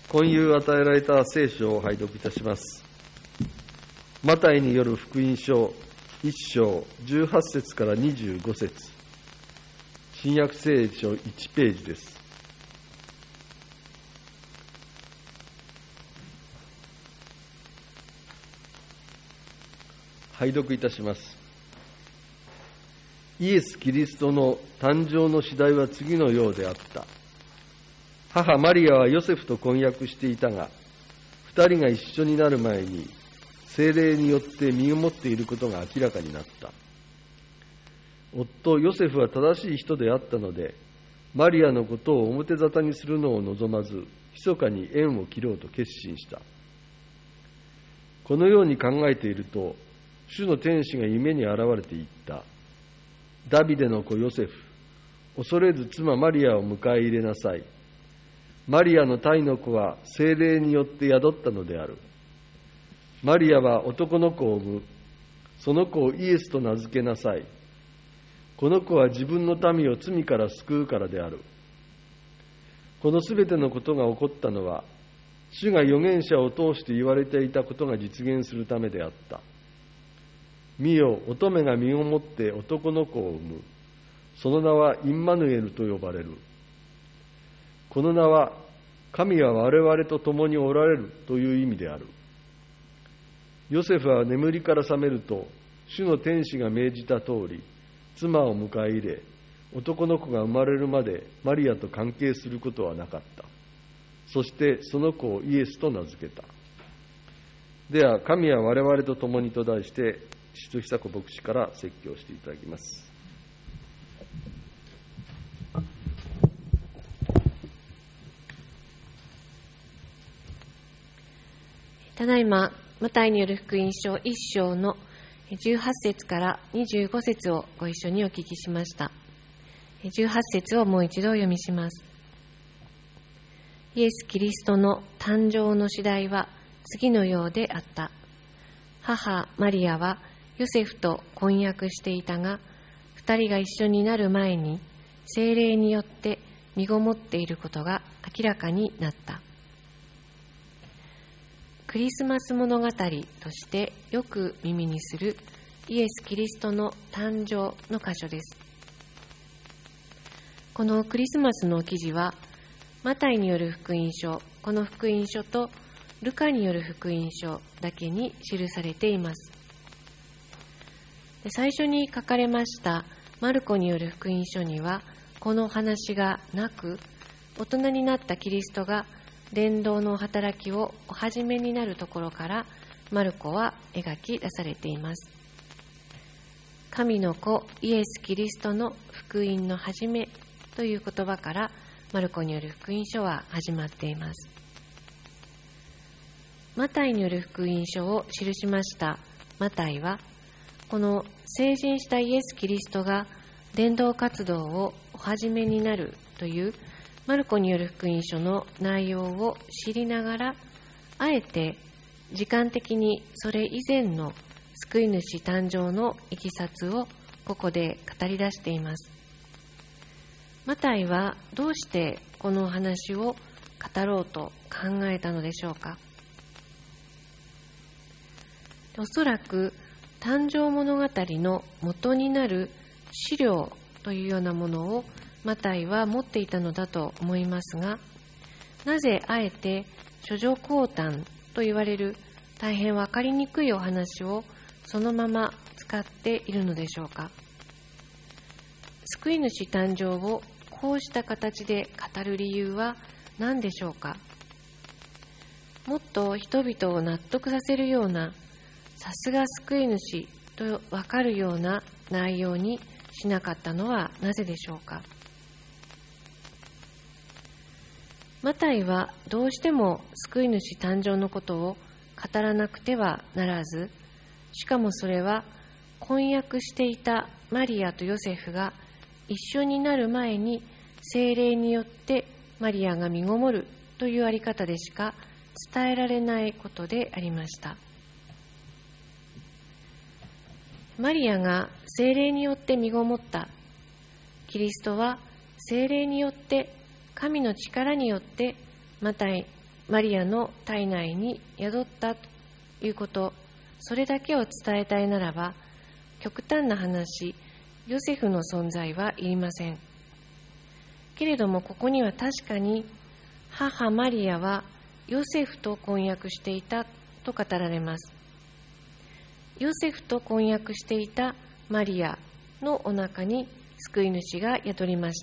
今夕与えられた聖書を拝読いたします。マタイによる福音書1章18節から25節、新約聖書1ページです。拝読いたします。イエス・キリストの誕生の次第は次のようであった。母マリアはヨセフと婚約していたが、二人が一緒になる前に聖霊によって身をもっていることが明らかになった。夫ヨセフは正しい人であったので、マリアのことを表沙汰にするのを望まず、密かに縁を切ろうと決心した。このように考えていると、主の天使が夢に現れて言った。ダビデの子ヨセフ、恐れず妻マリアを迎え入れなさい。マリアの胎の子は聖霊によって宿ったのである。マリアは男の子を産む。その子をイエスと名付けなさい。この子は自分の民を罪から救うからである。このすべてのことが起こったのは、主が預言者を通して言われていたことが実現するためであった。見よ、乙女が身をもって男の子を産む。その名はインマヌエルと呼ばれる。この名は、神は我々と共におられるという意味である。ヨセフは眠りから覚めると、主の天使が命じた通り、妻を迎え入れ、男の子が生まれるまでマリアと関係することはなかった。そしてその子をイエスと名付けた。では、神は我々と共にと題して、宍戸久子牧師から説教していただきます。 ただいま、マタイによる福音書1章の18節から25節をご一緒にお聞きしました。18節をもう一度お読みします。イエス・キリストの誕生の次第は次のようであった。母マリアはヨセフと婚約していたが、二人が一緒になる前に聖霊によって身ごもっていることが明らかになった。クリスマス物語としてよく耳にするイエス・キリストの誕生の箇所です。このクリスマスの記事は、マタイによる福音書、この福音書とルカによる福音書だけに記されています。最初に書かれましたマルコによる福音書には、この話がなく、大人になったキリストが伝道の働きをお始めになるところからマルコは描き出されています。神の子イエス・キリストの福音の始めという言葉からマルコによる福音書は始まっています。マタイによる福音書を記しましたマタイは、この成人したイエス・キリストが伝道活動をお始めになるというマルコによる福音書の内容を知りながら、あえて時間的にそれ以前の救い主誕生のいきさつをここで語り出しています。マタイはどうしてこのお話を語ろうと考えたのでしょうか。おそらく誕生物語の元になる資料というようなものをマタイは持っていたのだと思いますが、なぜあえて諸女降誕と言われる大変わかりにくいお話をそのまま使っているのでしょうか。救い主誕生をこうした形で語る理由は何でしょうか。もっと人々を納得させるような、さすが救い主とわかるような内容にしなかったのはなぜでしょうか。マタイはどうしても救い主誕生のことを語らなくてはならず、しかもそれは婚約していたマリアとヨセフが一緒になる前に聖霊によってマリアが身ごもるというあり方でしか伝えられないことでありました。マリアが聖霊によって身ごもった。キリストは聖霊によって、神の力によってマタイマリアの体内に宿ったということ、それだけを伝えたいならば、極端な話、ヨセフの存在はいりません。けれどもここには確かに母マリアはヨセフと婚約していたと語られます。ヨセフと婚約していたマリアのお腹に救い主が宿りました。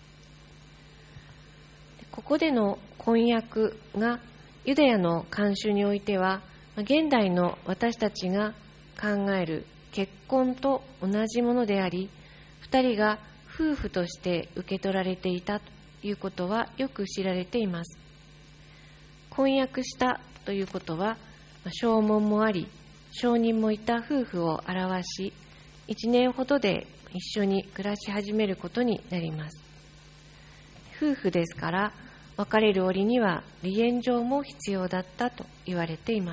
ここでの婚約がユダヤの慣習においては、現代の私たちが考える結婚と同じものであり、2人が夫婦として受け取られていたということはよく知られています。婚約したということは、証文もあり、証人もいた夫婦を表し、1年ほどで一緒に暮らし始めることになります。夫婦ですから、別れる折には離縁状も必要だったと言われています。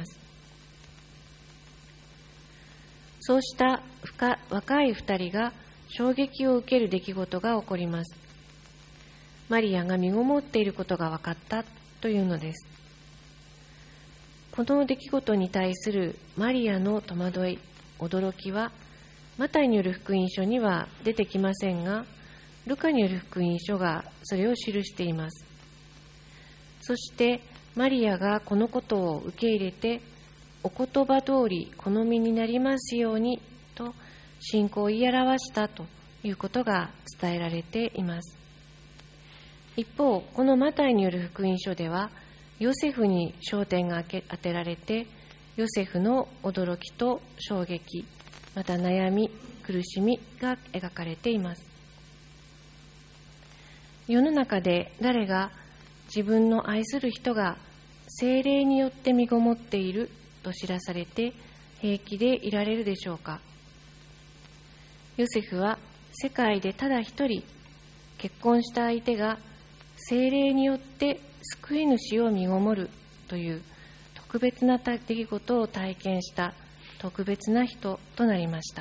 そうした若い2人が衝撃を受ける出来事が起こります。マリアが身ごもっていることが分かったというのです。この出来事に対するマリアの戸惑い、驚きは、マタイによる福音書には出てきませんが、ルカによる福音書がそれを記しています。そしてマリアがこのことを受け入れて、お言葉通りこの身になりますようにと信仰を言い表したということが伝えられています。一方、このマタイによる福音書では、ヨセフに焦点が当てられて、ヨセフの驚きと衝撃、また悩み、苦しみが描かれています。世の中で誰が自分の愛する人が聖霊によって身ごもっていると知らされて平気でいられるでしょうか。ヨセフは世界でただ一人、結婚した相手が聖霊によって救い主を身ごもるという特別な出来事を体験した特別な人となりました。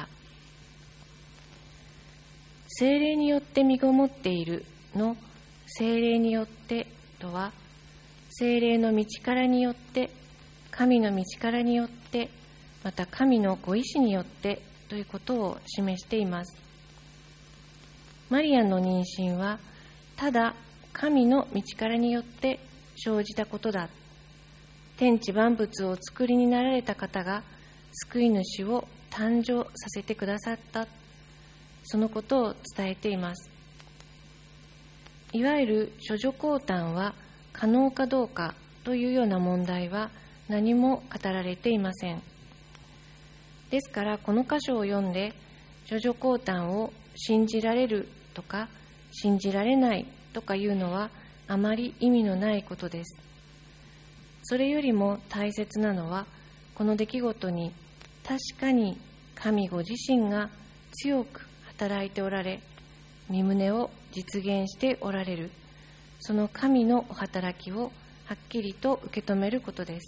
聖霊によって身ごもっているの聖霊によってとは、聖霊の道からによって、神の道からによって、また神のご意志によってということを示しています。マリアの妊娠はただ神の道からによって生じたことだ。天地万物を作りになられた方が救い主を誕生させてくださった。そのことを伝えています。いわゆる処女降誕は可能かどうかというような問題は何も語られていません。ですからこの箇所を読んで、処女降誕を信じられるとか信じられないとかいうのはあまり意味のないことです。それよりも大切なのは、この出来事に確かに神ご自身が強く働いておられ、御胸を実現しておられる、その神のお働きをはっきりと受け止めることです。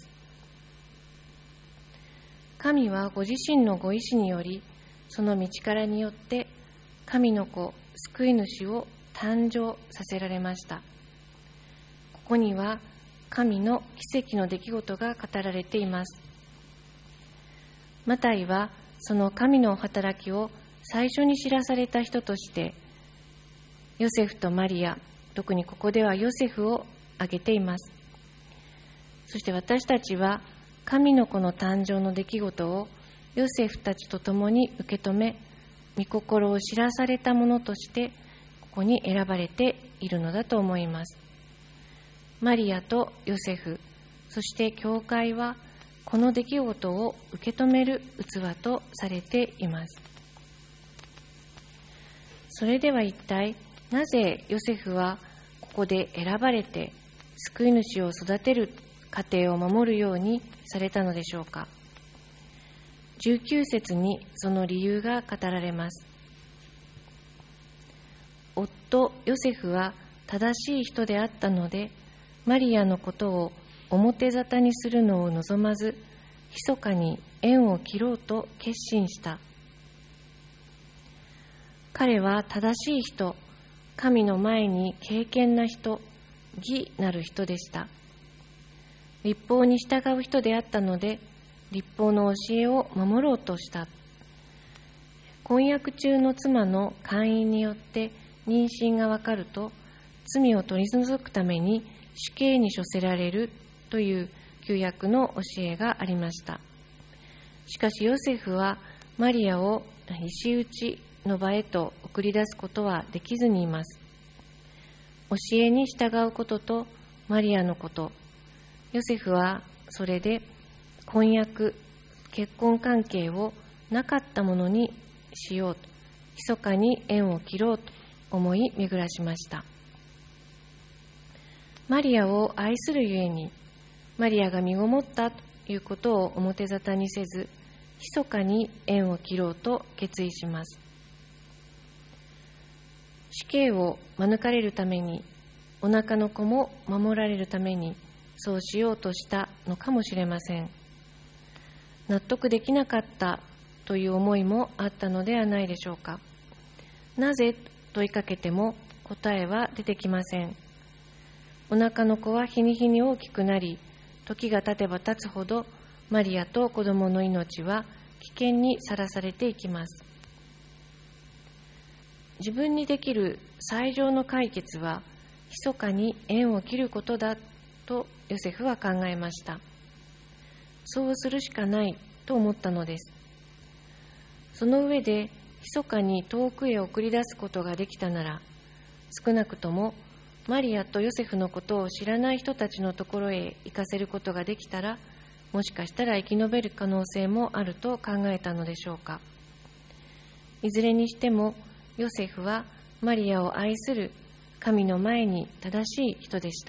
神はご自身のご意志により、その道からによって神の子、救い主を誕生させられました。ここには神の奇跡の出来事が語られています。マタイはその神の働きを最初に知らされた人として、ヨセフとマリア、特にここではヨセフを挙げています。そして私たちは神の子の誕生の出来事をヨセフたちと共に受け止め、御心を知らされたものとしてここに選ばれているのだと思います。マリアとヨセフ、そして教会はこの出来事を受け止める器とされています。それでは一体なぜヨセフはここで選ばれて救い主を育てる過程を守るようにされたのでしょうか。19節にその理由が語られます。夫ヨセフは正しい人であったので、マリアのことを表沙汰にするのを望まず、密かに縁を切ろうと決心した。彼は正しい人、神の前に敬虔な人、義なる人でした。 律法に従う人であったので、律法の教えを守ろうとした。婚約中の妻の姦淫によって妊娠がわかると、罪を取り除くために死刑に処せられるという旧約の教えがありました。しかしヨセフはマリアを石打ちの場へと送り出すことはできずにいます。教えに従うこととマリアのこと、ヨセフはそれで婚約、結婚関係をなかったものにしようと、密かに縁を切ろうと思い巡らしました。マリアを愛するゆえに、マリアが身ごもったということを表沙汰にせず、密かに縁を切ろうと決意します。死刑を免れるために、お腹の子も守られるために、そうしようとしたのかもしれません。納得できなかったという思いもあったのではないでしょうか。なぜ問いかけても答えは出てきません。お腹の子は日に日に大きくなり、時が経てば経つほど、マリアと子供の命は危険にさらされていきます。自分にできる最上の解決は、密かに縁を切ることだとヨセフは考えました。そうするしかないと思ったのです。その上で、密かに遠くへ送り出すことができたなら、少なくともマリアとヨセフのことを知らない人たちのところへ行かせることができたら、もしかしたら生き延びる可能性もあると考えたのでしょうか。いずれにしても、ヨセフはマリアを愛する神の前に正しい人でした。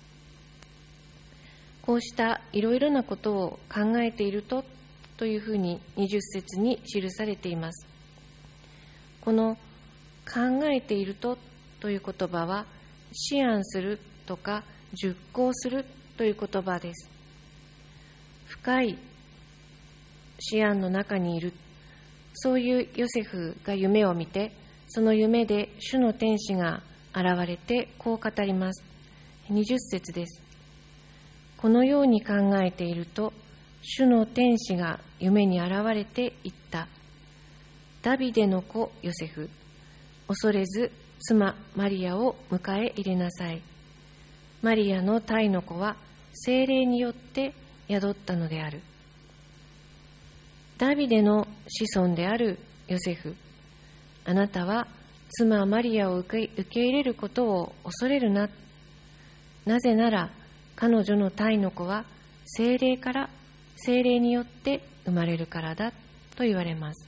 こうしたいろいろなことを考えているというふうに20節に記されています。この考えているという言葉は、思案するとか熟考するという言葉です。深い思案の中にいる、そういうヨセフが夢を見て、その夢で主の天使が現れてこう語ります。20節です。このように考えていると、主の天使が夢に現れて言った。ダビデの子ヨセフ、恐れず妻マリアを迎え入れなさい。マリアの胎の子は聖霊によって宿ったのである。ダビデの子孫であるヨセフ、あなたは妻マリアを受け入れることを恐れるな。なぜなら彼女の胎の子は聖霊によって生まれるからだと言われます。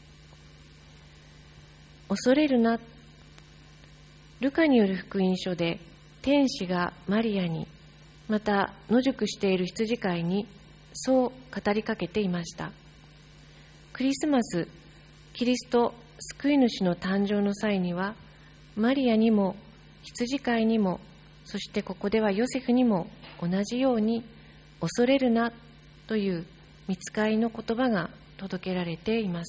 恐れるな。ルカによる福音書で天使がマリアに、また野宿している羊飼いにそう語りかけていました。クリスマス、キリスト救い主の誕生の際には、マリアにも羊飼いにも、そしてここではヨセフにも同じように恐れるなという御使いの言葉が届けられています。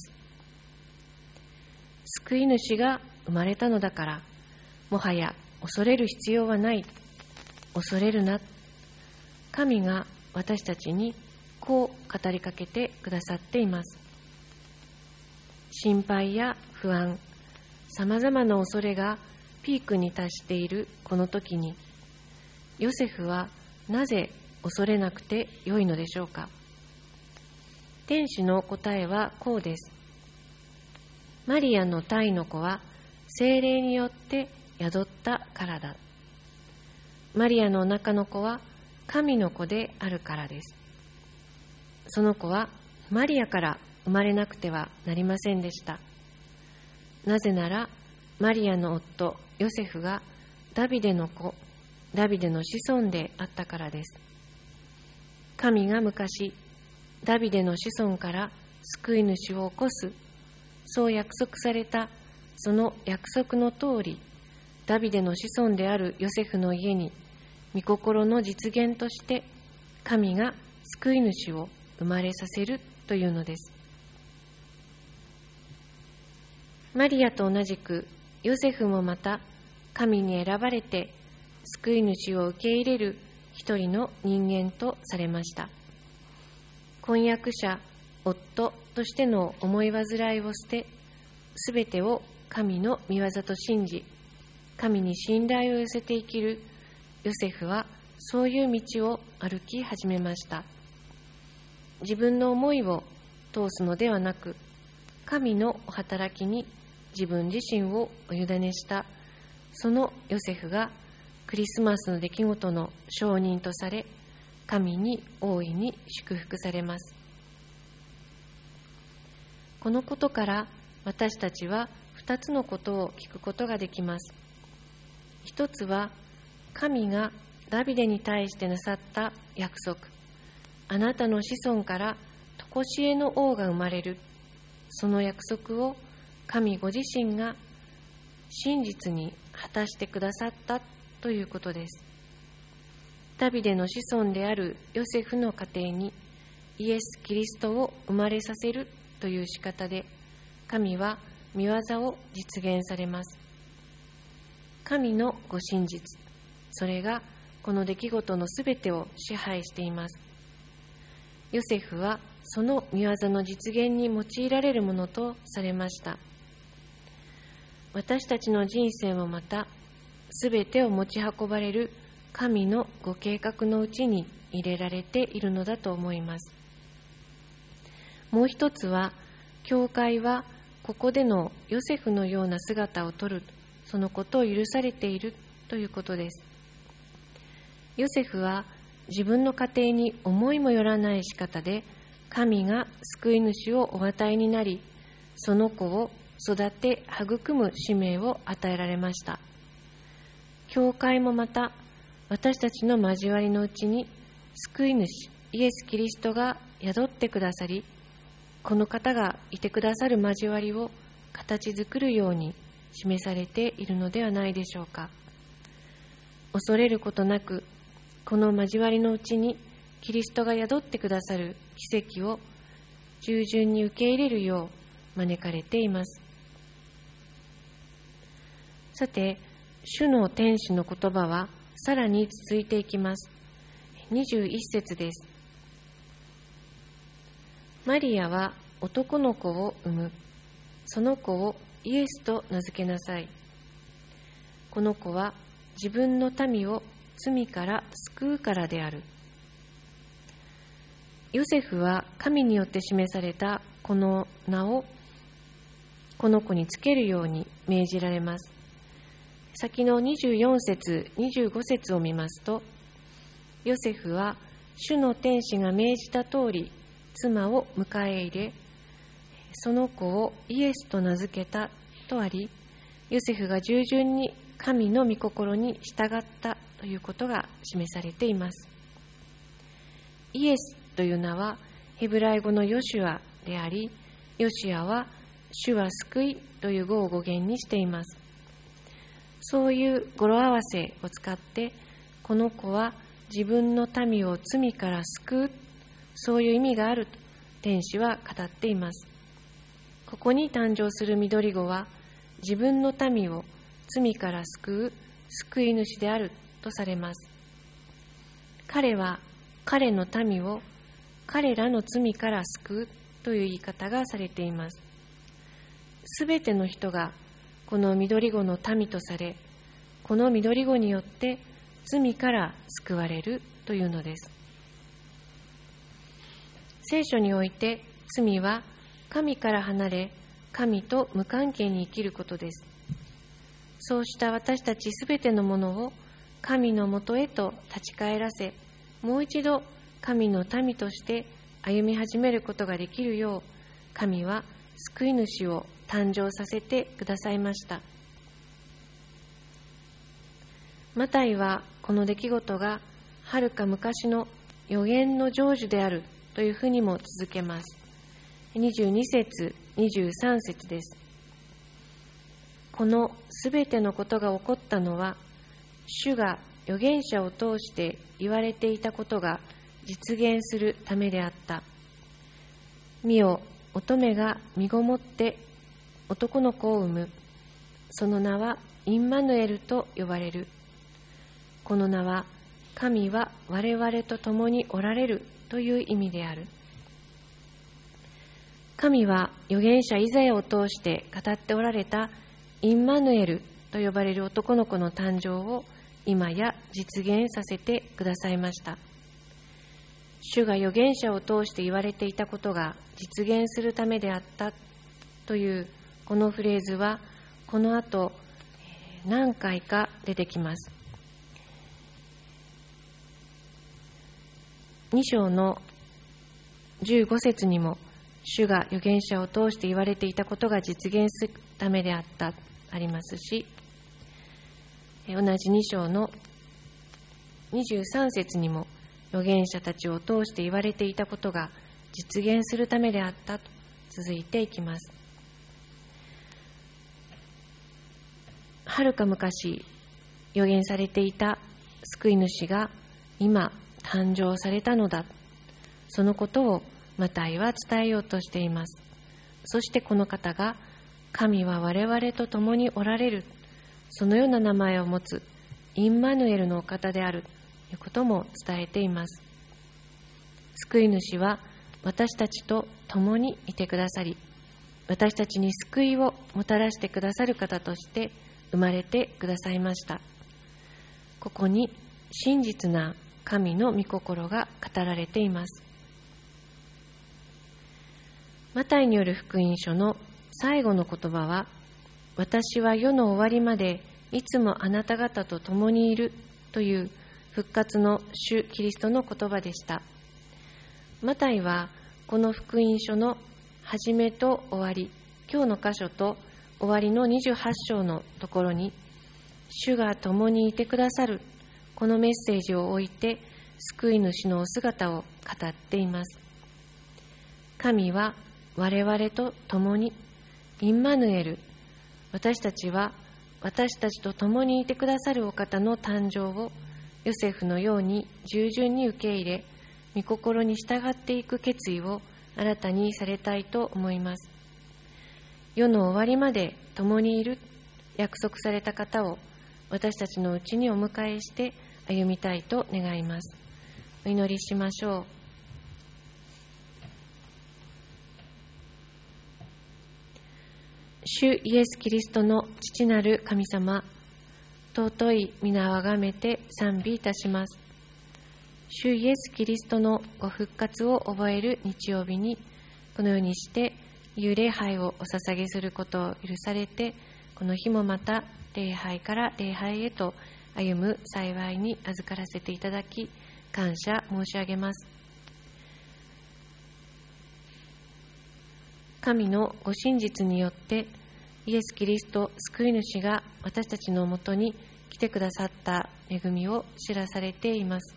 救い主が生まれたのだから、もはや恐れる必要はない。恐れるな。神が私たちにこう語りかけてくださっています。心配や不安、さまざまな恐れがピークに達しているこの時に、ヨセフはなぜ恐れなくてよいのでしょうか。天使の答えはこうです。マリアの胎の子は聖霊によって宿ったからだ。マリアのお腹の子は神の子であるからです。その子はマリアから生まれなくてはなりませんでした。なぜならマリアの夫ヨセフがダビデの子、ダビデの子孫であったからです。神が昔ダビデの子孫から救い主を起こす、そう約束されたその約束の通り、ダビデの子孫であるヨセフの家に御心の実現として神が救い主を生まれさせるというのです。マリアと同じくヨセフもまた神に選ばれて救い主を受け入れる一人の人間とされました。婚約者、夫としての思い煩いを捨て、すべてを神の御業と信じ、神に信頼を寄せて生きるヨセフは、そういう道を歩き始めました。自分の思いを通すのではなく、神のお働きに自分自身をお委ねした、そのヨセフがクリスマスの出来事の証人とされ、神に大いに祝福されます。このことから私たちは2つのことを聞くことができます。一つは、神がダビデに対してなさった約束、あなたの子孫から常しえの王が生まれる、その約束を神ご自身が真実に果たしてくださったということです。ダビデの子孫であるヨセフの家庭にイエス・キリストを生まれさせるという仕方で、神は御業を実現されます。神のご真実、それがこの出来事のすべてを支配しています。ヨセフはその御業の実現に用いられるものとされました。私たちの人生もまた、すべてを持ち運ばれる神のご計画のうちに入れられているのだと思います。もう一つは、教会はここでのヨセフのような姿をとる、そのことを許されているということです。ヨセフは自分の家庭に思いもよらない仕方で、神が救い主をお与えになり、その子を育て育む使命を与えられました。教会もまた、私たちの交わりのうちに救い主イエス・キリストが宿ってくださり、この方がいてくださる交わりを形作るように示されているのではないでしょうか。恐れることなく、この交わりのうちにキリストが宿ってくださる奇跡を従順に受け入れるよう招かれています。さて、主の天使の言葉はさらに続いていきます。21節です。マリアは男の子を産む。その子をイエスと名付けなさい。この子は自分の民を罪から救うからである。ヨセフは神によって示されたこの名をこの子につけるように命じられます。先の24節、25節を見ますと、ヨセフは主の天使が命じた通り妻を迎え入れ、その子をイエスと名付けたとあり、ヨセフが従順に神の御心に従ったということが示されています。イエスという名はヘブライ語のヨシュアであり、ヨシュアは主は救いという語を語源にしています。そういう語呂合わせを使って、この子は自分の民を罪から救う、そういう意味があると天使は語っています。ここに誕生する緑子は自分の民を罪から救う救い主であるとされます。彼は彼の民を彼らの罪から救うという言い方がされています。すべての人がこの緑子の民とされ、この緑子によって罪から救われるというのです。聖書において罪は神から離れ、神と無関係に生きることです。そうした私たちすべてのものを神のもとへと立ち返らせ、もう一度神の民として歩み始めることができるよう、神は救い主を誕生させてくださいました。マタイはこの出来事がはるか昔の預言の成就であるというふうにも続けます。22節、23節です。このすべてのことが起こったのは、主が預言者を通して言われていたことが実現するためであった。見よ、乙女が身ごもって男の子を産む。その名はインマヌエルと呼ばれる。この名は神は我々と共におられるという意味である。神は預言者イザヤを通して語っておられたインマヌエルと呼ばれる男の子の誕生を今や実現させてくださいました。主が預言者を通して言われていたことが実現するためであったというこのフレーズはこの後何回か出てきます。2章の15節にも主が預言者を通して言われていたことが実現するためであったありますし、同じ2章の23節にも預言者たちを通して言われていたことが実現するためであったと続いていきます。はるか昔預言されていた救い主が今誕生されたのだ、そのことをマタイは伝えようとしています。そしてこの方が神は我々と共におられる、そのような名前を持つインマヌエルのお方であるということも伝えています。救い主は私たちと共にいてくださり、私たちに救いをもたらしてくださる方として生まれてくださいました。ここに真実な神の御心が語られています。マタイによる福音書の最後の言葉は、私は世の終わりまでいつもあなた方と共にいるという復活の主キリストの言葉でした。マタイはこの福音書の始めと終わり、今日の箇所と終わりの28章のところに、主が共にいてくださるこのメッセージを置いて救い主のお姿を語っています。神は我々と共に、インマヌエル、私たちは私たちと共にいてくださるお方の誕生をヨセフのように従順に受け入れ、御心に従っていく決意を新たにされたいと思います。世の終わりまで共にいる約束された方を私たちのうちにお迎えして歩みたいと願います。お祈りしましょう。主イエス・キリストの父なる神様、尊い皆をあがめて賛美いたします。主イエス・キリストのご復活を覚える日曜日に、このようにして夕礼拝をお捧げすることを許されて、この日もまた礼拝から礼拝へと歩む幸いに預からせていただき、感謝申し上げます。神のご真実によってイエス・キリスト救い主が私たちのもとに来てくださった恵みを知らされています。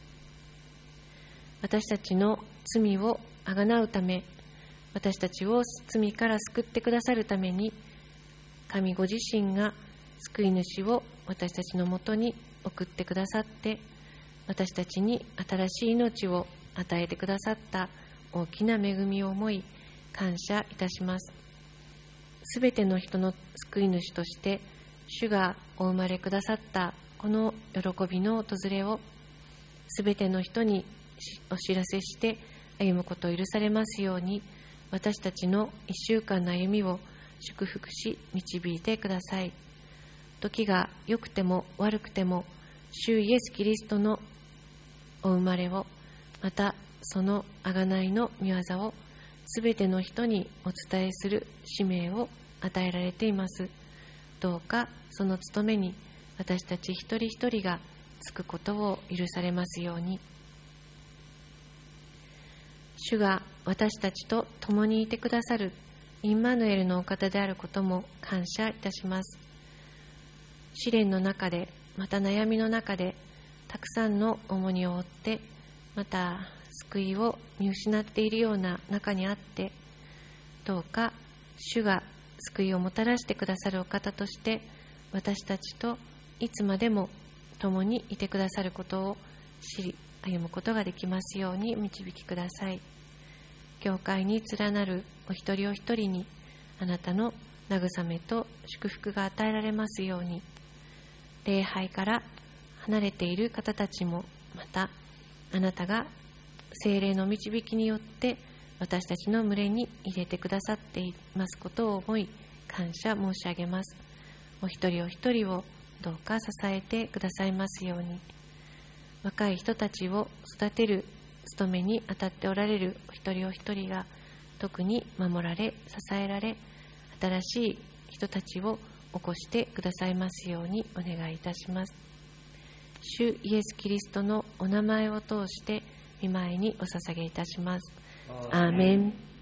私たちの罪をあがなうため、私たちを罪から救ってくださるために、神ご自身が救い主を私たちのもとに送ってくださって、私たちに新しい命を与えてくださった大きな恵みを思い感謝いたします。すべての人の救い主として主がお生まれくださったこの喜びの訪れをすべての人にお知らせして歩むことを許されますように、私たちの一週間の歩みを祝福し導いてください。時が良くても悪くても主イエス・キリストのお生まれを、またその贖いの御業をすべての人にお伝えする使命を与えられています。どうかその務めに私たち一人一人がつくことを許されますように。主が私たちと共にいてくださるインマヌエルのお方であることも感謝いたします。試練の中で、また悩みの中でたくさんの重荷を負って、また救いを見失っているような中にあって、どうか主が救いをもたらしてくださるお方として私たちといつまでも共にいてくださることを知り歩むことができますように導きください。教会に連なるお一人お一人にあなたの慰めと祝福が与えられますように、礼拝から離れている方たちもまたあなたが聖霊の導きによって私たちの群れに入れてくださっていますことを思い感謝申し上げます。お一人お一人をどうか支えてくださいますように、若い人たちを育てる務めに当たっておられるお一人お一人が特に守られ支えられ、新しい人たちを起こしてくださいますようにお願いいたします。主イエスキリストのお名前を通して御前にお捧げいたします。アーメン。